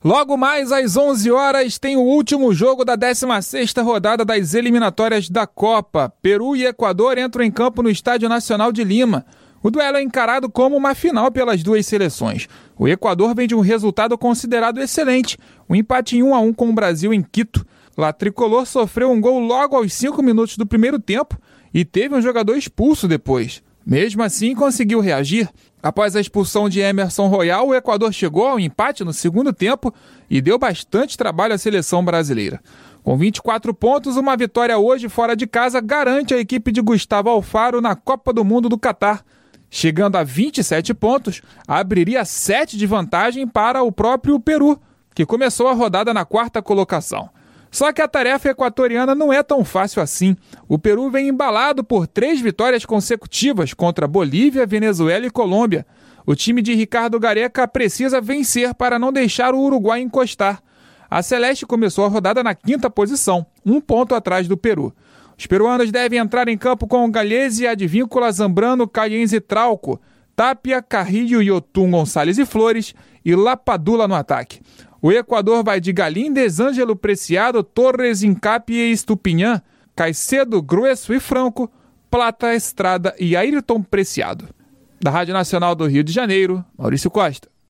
Logo mais às 11 horas tem o último jogo da 16ª rodada das eliminatórias da Copa. Peru e Equador entram em campo no Estádio Nacional de Lima. O duelo é encarado como uma final pelas duas seleções. O Equador vem de um resultado considerado excelente, um empate em 1-1 com o Brasil em Quito. Lá Tricolor sofreu um gol logo aos 5 minutos do primeiro tempo e teve um jogador expulso depois. Mesmo assim, conseguiu reagir. Após a expulsão de Emerson Royal, o Equador chegou ao empate no segundo tempo e deu bastante trabalho à seleção brasileira. Com 24 pontos, uma vitória hoje fora de casa garante a equipe de Gustavo Alfaro na Copa do Mundo do Catar. Chegando a 27 pontos, abriria 7 de vantagem para o próprio Peru, que começou a rodada na 4ª colocação. Só que a tarefa equatoriana não é tão fácil assim. O Peru vem embalado por 3 vitórias consecutivas contra Bolívia, Venezuela e Colômbia. O time de Ricardo Gareca precisa vencer para não deixar o Uruguai encostar. A Celeste começou a rodada na 5ª posição, 1 ponto atrás do Peru. Os peruanos devem entrar em campo com Gallese, Advíncula, Zambrano, Caiense e Trauco, Tapia, Carrillo, Yotun, Gonçalves e Flores e Lapadula no ataque. O Equador vai de Galíndez, Ângelo Preciado, Torres, Incap e Estupinhã, Caicedo, Grueso e Franco, Plata, Estrada e Ayrton Preciado. Da Rádio Nacional do Rio de Janeiro, Maurício Costa.